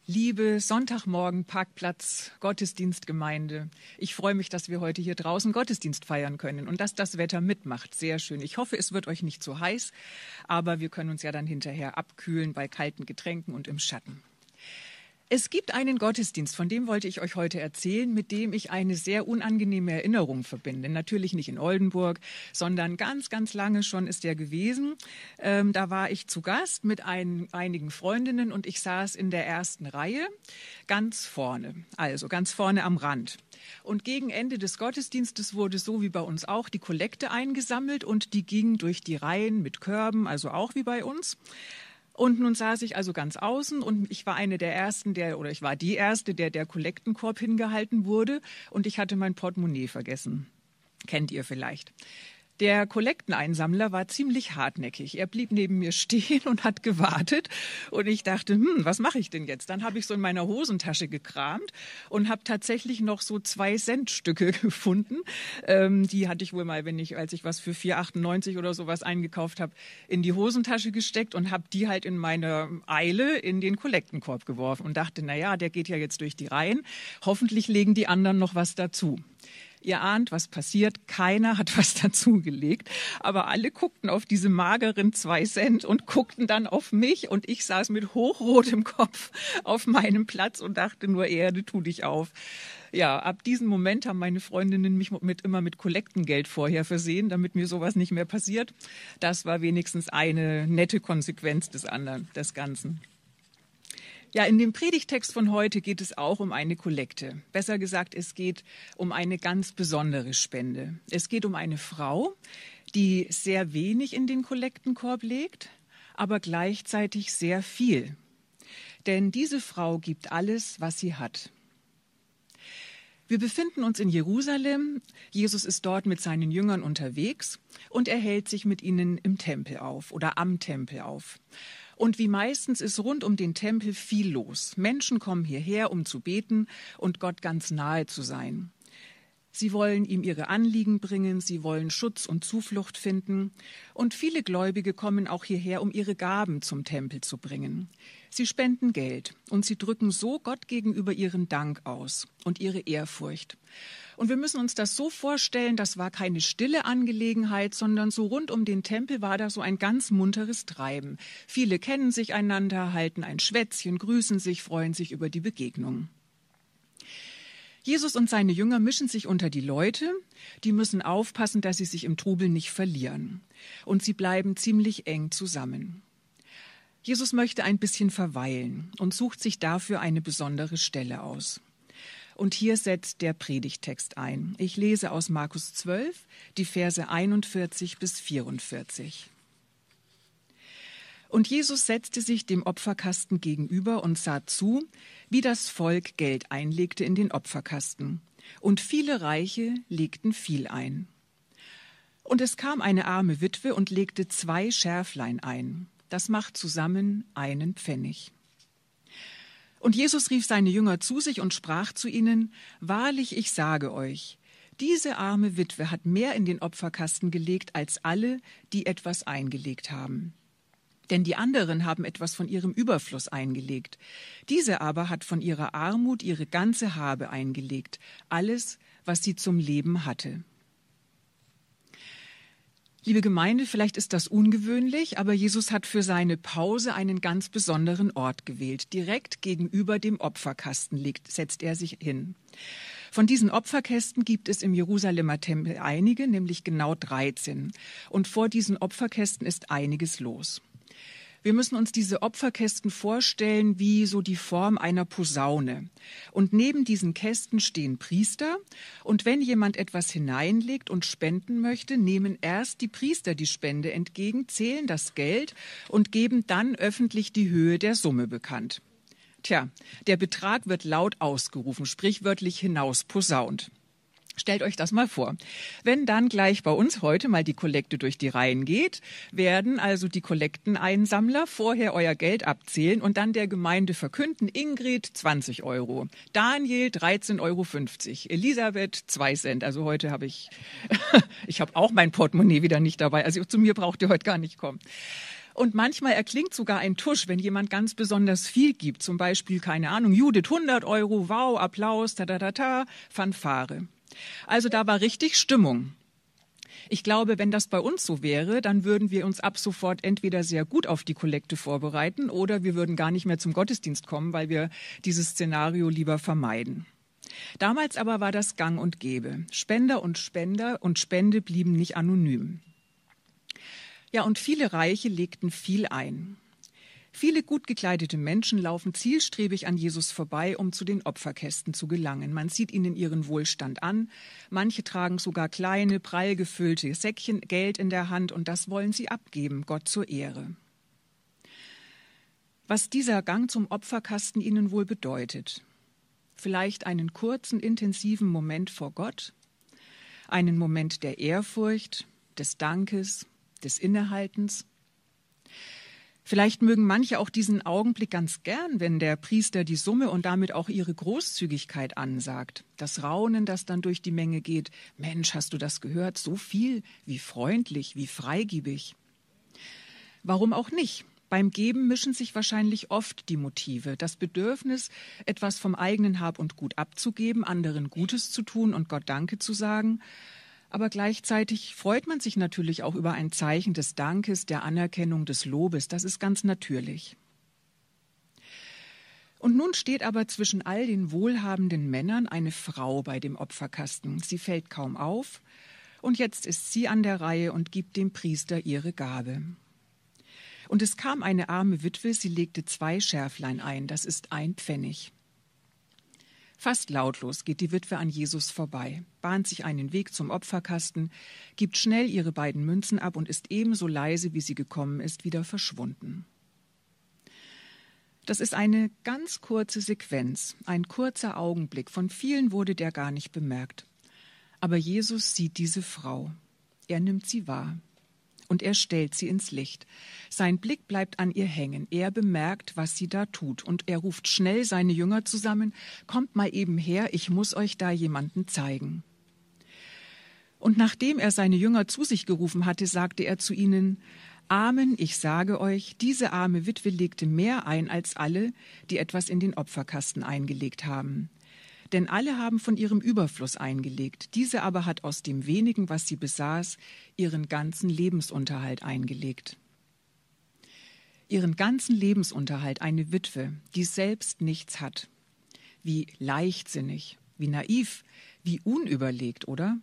Liebe Sonntagmorgen-Parkplatz, Gottesdienstgemeinde. Ich freue mich, dass wir heute hier draußen Gottesdienst feiern können und dass das Wetter mitmacht. Sehr schön. Ich hoffe, es wird euch nicht zu heiß, aber wir können uns ja dann hinterher abkühlen bei kalten Getränken und im Schatten. Es gibt einen Gottesdienst, von dem wollte ich euch heute erzählen, mit dem ich eine sehr unangenehme Erinnerung verbinde. Natürlich nicht in Oldenburg, sondern ganz, ganz lange schon ist der gewesen. Da war ich zu Gast mit einigen Freundinnen und ich saß in der ersten Reihe, ganz vorne, also ganz vorne am Rand. Und gegen Ende des Gottesdienstes wurde so wie bei uns auch die Kollekte eingesammelt und die ging durch die Reihen mit Körben, also auch wie bei uns. Und nun saß ich also ganz außen und ich war eine der Ersten, ich war die Erste, der Kollektenkorb hingehalten wurde und ich hatte mein Portemonnaie vergessen. Kennt ihr vielleicht. Der Kollekteneinsammler war ziemlich hartnäckig. Er blieb neben mir stehen und hat gewartet. Und ich dachte, was mache ich denn jetzt? Dann habe ich so in meiner Hosentasche gekramt und habe tatsächlich noch so 2-Cent-Stücke gefunden. Die hatte ich wohl mal, als ich was für 4,98 oder sowas eingekauft habe, in die Hosentasche gesteckt und habe die halt in meiner Eile in den Kollektenkorb geworfen und dachte, naja, der geht ja jetzt durch die Reihen. Hoffentlich legen die anderen noch was dazu. Ihr ahnt, was passiert. Keiner hat was dazugelegt. Aber alle guckten auf diese mageren 2 Cent und guckten dann auf mich. Und ich saß mit hochrotem Kopf auf meinem Platz und dachte nur, Erde, tu dich auf. Ja, ab diesem Moment haben meine Freundinnen mich immer mit Kollektengeld vorher versehen, damit mir sowas nicht mehr passiert. Das war wenigstens eine nette Konsequenz des Ganzen. Ja, in dem Predigtext von heute geht es auch um eine Kollekte. Besser gesagt, es geht um eine ganz besondere Spende. Es geht um eine Frau, die sehr wenig in den Kollektenkorb legt, aber gleichzeitig sehr viel. Denn diese Frau gibt alles, was sie hat. Wir befinden uns in Jerusalem. Jesus ist dort mit seinen Jüngern unterwegs und er hält sich mit ihnen im Tempel auf oder am Tempel auf. Und wie meistens ist rund um den Tempel viel los. Menschen kommen hierher, um zu beten und Gott ganz nahe zu sein. Sie wollen ihm ihre Anliegen bringen, sie wollen Schutz und Zuflucht finden. Und viele Gläubige kommen auch hierher, um ihre Gaben zum Tempel zu bringen. Sie spenden Geld und sie drücken so Gott gegenüber ihren Dank aus und ihre Ehrfurcht. Und wir müssen uns das so vorstellen, das war keine stille Angelegenheit, sondern so rund um den Tempel war da so ein ganz munteres Treiben. Viele kennen sich einander, halten ein Schwätzchen, grüßen sich, freuen sich über die Begegnung. Jesus und seine Jünger mischen sich unter die Leute, die müssen aufpassen, dass sie sich im Trubel nicht verlieren. Und sie bleiben ziemlich eng zusammen. Jesus möchte ein bisschen verweilen und sucht sich dafür eine besondere Stelle aus. Und hier setzt der Predigtext ein. Ich lese aus Markus 12, die Verse 41 bis 44. Und Jesus setzte sich dem Opferkasten gegenüber und sah zu, wie das Volk Geld einlegte in den Opferkasten. Und viele Reiche legten viel ein. Und es kam eine arme Witwe und legte 2 Schärflein ein. Das macht zusammen 1 Pfennig. Und Jesus rief seine Jünger zu sich und sprach zu ihnen, wahrlich, ich sage euch, diese arme Witwe hat mehr in den Opferkasten gelegt als alle, die etwas eingelegt haben. Denn die anderen haben etwas von ihrem Überfluss eingelegt. Diese aber hat von ihrer Armut ihre ganze Habe eingelegt, alles, was sie zum Leben hatte. Liebe Gemeinde, vielleicht ist das ungewöhnlich, aber Jesus hat für seine Pause einen ganz besonderen Ort gewählt. Direkt gegenüber dem Opferkasten setzt er sich hin. Von diesen Opferkästen gibt es im Jerusalemer Tempel einige, nämlich genau 13. Und vor diesen Opferkästen ist einiges los. Wir müssen uns diese Opferkästen vorstellen wie so die Form einer Posaune. Und neben diesen Kästen stehen Priester. Und wenn jemand etwas hineinlegt und spenden möchte, nehmen erst die Priester die Spende entgegen, zählen das Geld und geben dann öffentlich die Höhe der Summe bekannt. Tja, der Betrag wird laut ausgerufen, sprichwörtlich hinausposaunt. Stellt euch das mal vor. Wenn dann gleich bei uns heute mal die Kollekte durch die Reihen geht, werden also die Kollekteneinsammler vorher euer Geld abzählen und dann der Gemeinde verkünden, Ingrid 20 €, Daniel 13,50 €, Elisabeth 2 Cent. Also heute habe ich habe auch mein Portemonnaie wieder nicht dabei. Also zu mir braucht ihr heute gar nicht kommen. Und manchmal erklingt sogar ein Tusch, wenn jemand ganz besonders viel gibt. Zum Beispiel, keine Ahnung, Judith 100 Euro, wow, Applaus, Fanfare. Also da war richtig Stimmung. Ich glaube, wenn das bei uns so wäre, dann würden wir uns ab sofort entweder sehr gut auf die Kollekte vorbereiten oder wir würden gar nicht mehr zum Gottesdienst kommen, weil wir dieses Szenario lieber vermeiden. Damals aber war das gang und gäbe. Spender und Spende blieben nicht anonym. Ja, und viele Reiche legten viel ein. Viele gut gekleidete Menschen laufen zielstrebig an Jesus vorbei, um zu den Opferkästen zu gelangen. Man sieht ihnen ihren Wohlstand an. Manche tragen sogar kleine, prall gefüllte Säckchen Geld in der Hand und das wollen sie abgeben, Gott zur Ehre. Was dieser Gang zum Opferkasten ihnen wohl bedeutet? Vielleicht einen kurzen, intensiven Moment vor Gott, einen Moment der Ehrfurcht, des Dankes, des Innehaltens. Vielleicht mögen manche auch diesen Augenblick ganz gern, wenn der Priester die Summe und damit auch ihre Großzügigkeit ansagt. Das Raunen, das dann durch die Menge geht. Mensch, hast du das gehört? So viel, wie freundlich, wie freigebig. Warum auch nicht? Beim Geben mischen sich wahrscheinlich oft die Motive. Das Bedürfnis, etwas vom eigenen Hab und Gut abzugeben, anderen Gutes zu tun und Gott Danke zu sagen. Aber gleichzeitig freut man sich natürlich auch über ein Zeichen des Dankes, der Anerkennung, des Lobes. Das ist ganz natürlich. Und nun steht aber zwischen all den wohlhabenden Männern eine Frau bei dem Opferkasten. Sie fällt kaum auf und jetzt ist sie an der Reihe und gibt dem Priester ihre Gabe. Und es kam eine arme Witwe, sie legte 2 Scherflein ein, das ist 1 Pfennig. Fast lautlos geht die Witwe an Jesus vorbei, bahnt sich einen Weg zum Opferkasten, gibt schnell ihre beiden Münzen ab und ist ebenso leise, wie sie gekommen ist, wieder verschwunden. Das ist eine ganz kurze Sequenz, ein kurzer Augenblick, von vielen wurde der gar nicht bemerkt. Aber Jesus sieht diese Frau, er nimmt sie wahr. Und er stellt sie ins Licht. Sein Blick bleibt an ihr hängen. Er bemerkt, was sie da tut. Und er ruft schnell seine Jünger zusammen. Kommt mal eben her, ich muss euch da jemanden zeigen. Und nachdem er seine Jünger zu sich gerufen hatte, sagte er zu ihnen, Amen, ich sage euch, diese arme Witwe legte mehr ein als alle, die etwas in den Opferkasten eingelegt haben. Denn alle haben von ihrem Überfluss eingelegt. Diese aber hat aus dem wenigen, was sie besaß, ihren ganzen Lebensunterhalt eingelegt. Ihren ganzen Lebensunterhalt, eine Witwe, die selbst nichts hat. Wie leichtsinnig, wie naiv, wie unüberlegt, oder?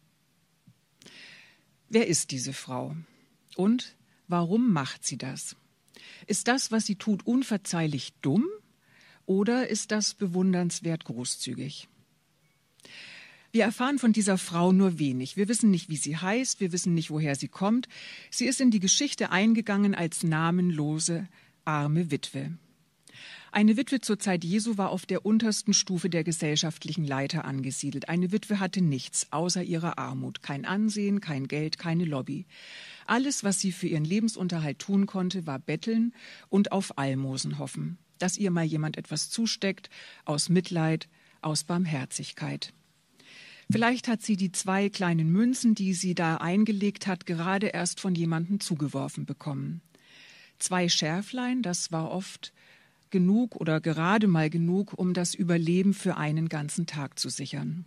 Wer ist diese Frau? Und warum macht sie das? Ist das, was sie tut, unverzeihlich dumm? Oder ist das bewundernswert großzügig? Wir erfahren von dieser Frau nur wenig. Wir wissen nicht, wie sie heißt, wir wissen nicht, woher sie kommt. Sie ist in die Geschichte eingegangen als namenlose, arme Witwe. Eine Witwe zur Zeit Jesu war auf der untersten Stufe der gesellschaftlichen Leiter angesiedelt. Eine Witwe hatte nichts außer ihrer Armut. Kein Ansehen, kein Geld, keine Lobby. Alles, was sie für ihren Lebensunterhalt tun konnte, war betteln und auf Almosen hoffen. Dass ihr mal jemand etwas zusteckt, aus Mitleid, aus Barmherzigkeit. Vielleicht hat sie die 2 kleinen Münzen, die sie da eingelegt hat, gerade erst von jemandem zugeworfen bekommen. 2 Scherflein, das war oft genug oder gerade mal genug, um das Überleben für einen ganzen Tag zu sichern.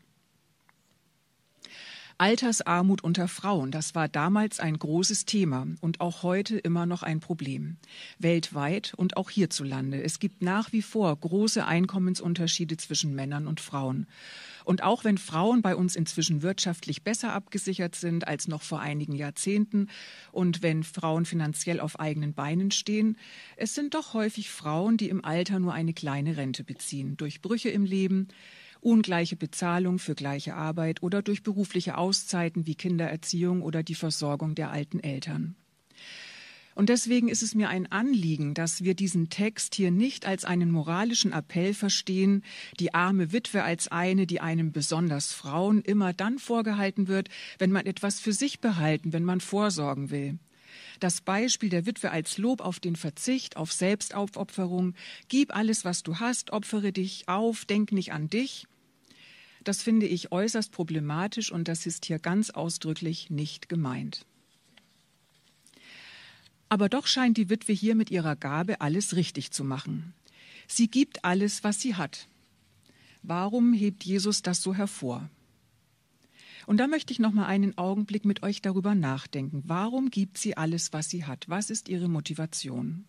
Altersarmut unter Frauen, das war damals ein großes Thema und auch heute immer noch ein Problem. Weltweit und auch hierzulande. Es gibt nach wie vor große Einkommensunterschiede zwischen Männern und Frauen. Und auch wenn Frauen bei uns inzwischen wirtschaftlich besser abgesichert sind als noch vor einigen Jahrzehnten und wenn Frauen finanziell auf eigenen Beinen stehen, es sind doch häufig Frauen, die im Alter nur eine kleine Rente beziehen, durch Brüche im Leben, ungleiche Bezahlung für gleiche Arbeit oder durch berufliche Auszeiten wie Kindererziehung oder die Versorgung der alten Eltern. Und deswegen ist es mir ein Anliegen, dass wir diesen Text hier nicht als einen moralischen Appell verstehen, die arme Witwe als eine, die einem besonders Frauen immer dann vorgehalten wird, wenn man etwas für sich behalten, wenn man vorsorgen will. Das Beispiel der Witwe als Lob auf den Verzicht, auf Selbstaufopferung, gib alles, was du hast, opfere dich auf, denk nicht an dich. Das finde ich äußerst problematisch und das ist hier ganz ausdrücklich nicht gemeint. Aber doch scheint die Witwe hier mit ihrer Gabe alles richtig zu machen. Sie gibt alles, was sie hat. Warum hebt Jesus das so hervor? Und da möchte ich noch mal einen Augenblick mit euch darüber nachdenken. Warum gibt sie alles, was sie hat? Was ist ihre Motivation?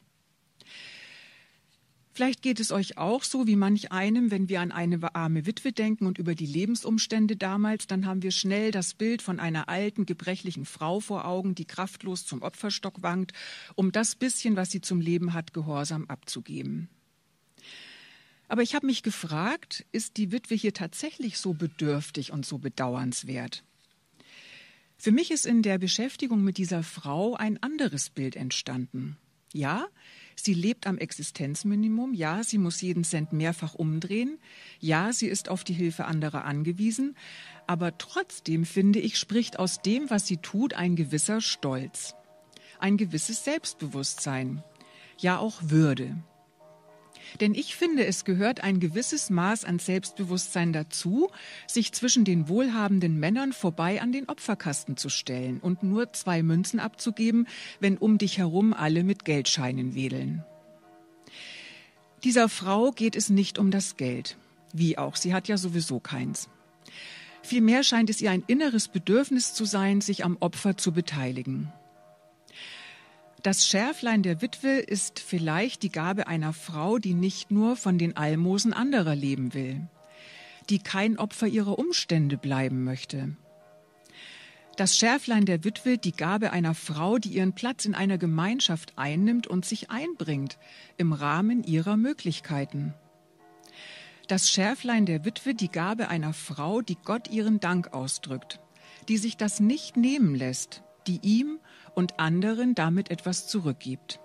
Vielleicht geht es euch auch so wie manch einem, wenn wir an eine arme Witwe denken und über die Lebensumstände damals, dann haben wir schnell das Bild von einer alten, gebrechlichen Frau vor Augen, die kraftlos zum Opferstock wankt, um das bisschen, was sie zum Leben hat, gehorsam abzugeben. Aber ich habe mich gefragt, ist die Witwe hier tatsächlich so bedürftig und so bedauernswert? Für mich ist in der Beschäftigung mit dieser Frau ein anderes Bild entstanden. Ja, sie lebt am Existenzminimum, ja, sie muss jeden Cent mehrfach umdrehen, ja, sie ist auf die Hilfe anderer angewiesen, aber trotzdem, finde ich, spricht aus dem, was sie tut, ein gewisser Stolz, ein gewisses Selbstbewusstsein, ja auch Würde. Denn ich finde, es gehört ein gewisses Maß an Selbstbewusstsein dazu, sich zwischen den wohlhabenden Männern vorbei an den Opferkasten zu stellen und nur 2 Münzen abzugeben, wenn um dich herum alle mit Geldscheinen wedeln. Dieser Frau geht es nicht um das Geld. Wie auch, sie hat ja sowieso keins. Vielmehr scheint es ihr ein inneres Bedürfnis zu sein, sich am Opfer zu beteiligen. Das Schärflein der Witwe ist vielleicht die Gabe einer Frau, die nicht nur von den Almosen anderer leben will, die kein Opfer ihrer Umstände bleiben möchte. Das Schärflein der Witwe, die Gabe einer Frau, die ihren Platz in einer Gemeinschaft einnimmt und sich einbringt im Rahmen ihrer Möglichkeiten. Das Schärflein der Witwe, die Gabe einer Frau, die Gott ihren Dank ausdrückt, die sich das nicht nehmen lässt, die ihm und anderen damit etwas zurückgibt.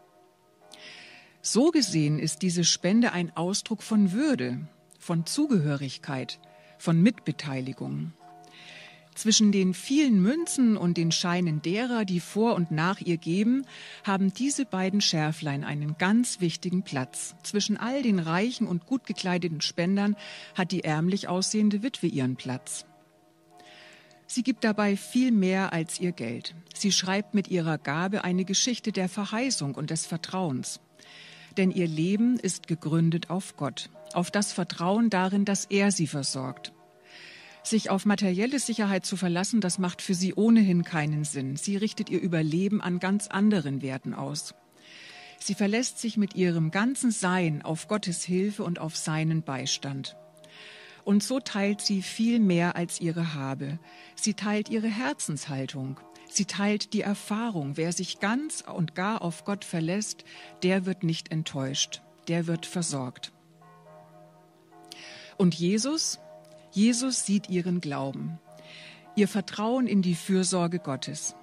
So gesehen ist diese Spende ein Ausdruck von Würde, von Zugehörigkeit, von Mitbeteiligung. Zwischen den vielen Münzen und den Scheinen derer, die vor und nach ihr geben, haben diese beiden Schärflein einen ganz wichtigen Platz. Zwischen all den reichen und gut gekleideten Spendern hat die ärmlich aussehende Witwe ihren Platz. Sie gibt dabei viel mehr als ihr Geld. Sie schreibt mit ihrer Gabe eine Geschichte der Verheißung und des Vertrauens. Denn ihr Leben ist gegründet auf Gott, auf das Vertrauen darin, dass er sie versorgt. Sich auf materielle Sicherheit zu verlassen, das macht für sie ohnehin keinen Sinn. Sie richtet ihr Überleben an ganz anderen Werten aus. Sie verlässt sich mit ihrem ganzen Sein auf Gottes Hilfe und auf seinen Beistand. Und so teilt sie viel mehr als ihre Habe. Sie teilt ihre Herzenshaltung. Sie teilt die Erfahrung. Wer sich ganz und gar auf Gott verlässt, der wird nicht enttäuscht. Der wird versorgt. Und Jesus sieht ihren Glauben, ihr Vertrauen in die Fürsorge Gottes.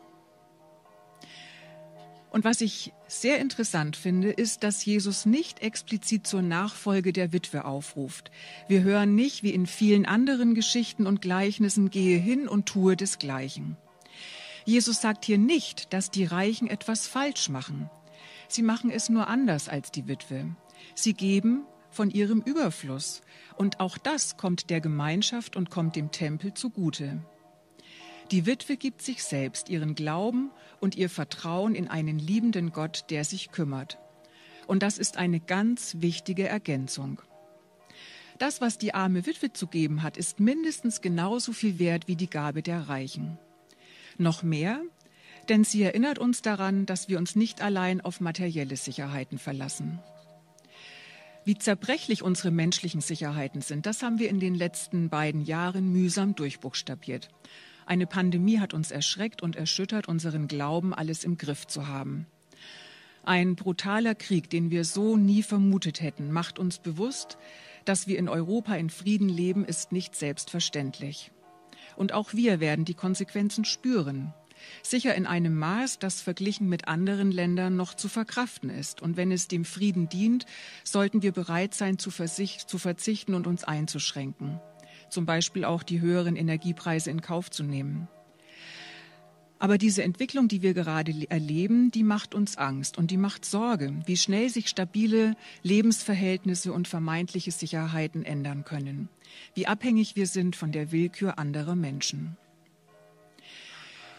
Und was ich sehr interessant finde, ist, dass Jesus nicht explizit zur Nachfolge der Witwe aufruft. Wir hören nicht, wie in vielen anderen Geschichten und Gleichnissen, gehe hin und tue desgleichen. Jesus sagt hier nicht, dass die Reichen etwas falsch machen. Sie machen es nur anders als die Witwe. Sie geben von ihrem Überfluss. Und auch das kommt der Gemeinschaft und kommt dem Tempel zugute. Die Witwe gibt sich selbst, ihren Glauben und ihr Vertrauen in einen liebenden Gott, der sich kümmert. Und das ist eine ganz wichtige Ergänzung. Das, was die arme Witwe zu geben hat, ist mindestens genauso viel wert wie die Gabe der Reichen. Noch mehr, denn sie erinnert uns daran, dass wir uns nicht allein auf materielle Sicherheiten verlassen. Wie zerbrechlich unsere menschlichen Sicherheiten sind, das haben wir in den letzten beiden Jahren mühsam durchbuchstabiert. Eine Pandemie hat uns erschreckt und erschüttert, unseren Glauben, alles im Griff zu haben. Ein brutaler Krieg, den wir so nie vermutet hätten, macht uns bewusst, dass wir in Europa in Frieden leben, ist nicht selbstverständlich. Und auch wir werden die Konsequenzen spüren. Sicher in einem Maß, das verglichen mit anderen Ländern noch zu verkraften ist. Und wenn es dem Frieden dient, sollten wir bereit sein, zu verzichten und uns einzuschränken. Zum Beispiel auch die höheren Energiepreise in Kauf zu nehmen. Aber diese Entwicklung, die wir gerade erleben, die macht uns Angst und die macht Sorge, wie schnell sich stabile Lebensverhältnisse und vermeintliche Sicherheiten ändern können, wie abhängig wir sind von der Willkür anderer Menschen.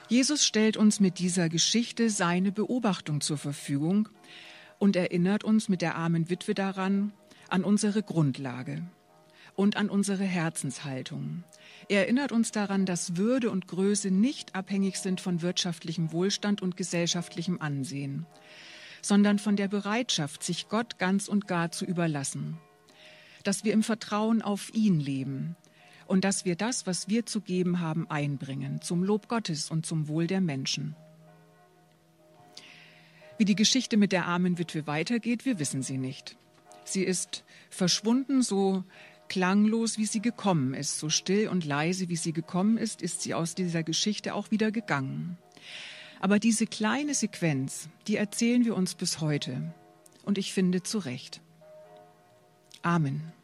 Jesus stellt uns mit dieser Geschichte seine Beobachtung zur Verfügung und erinnert uns mit der armen Witwe daran, an unsere Grundlage und an unsere Herzenshaltung. Er erinnert uns daran, dass Würde und Größe nicht abhängig sind von wirtschaftlichem Wohlstand und gesellschaftlichem Ansehen, sondern von der Bereitschaft, sich Gott ganz und gar zu überlassen. Dass wir im Vertrauen auf ihn leben und dass wir das, was wir zu geben haben, einbringen, zum Lob Gottes und zum Wohl der Menschen. Wie die Geschichte mit der armen Witwe weitergeht, wir wissen sie nicht. Sie ist verschwunden, so klanglos, wie sie gekommen ist, so still und leise, wie sie gekommen ist sie aus dieser Geschichte auch wieder gegangen. Aber diese kleine Sequenz, die erzählen wir uns bis heute. Und ich finde zu Recht. Amen.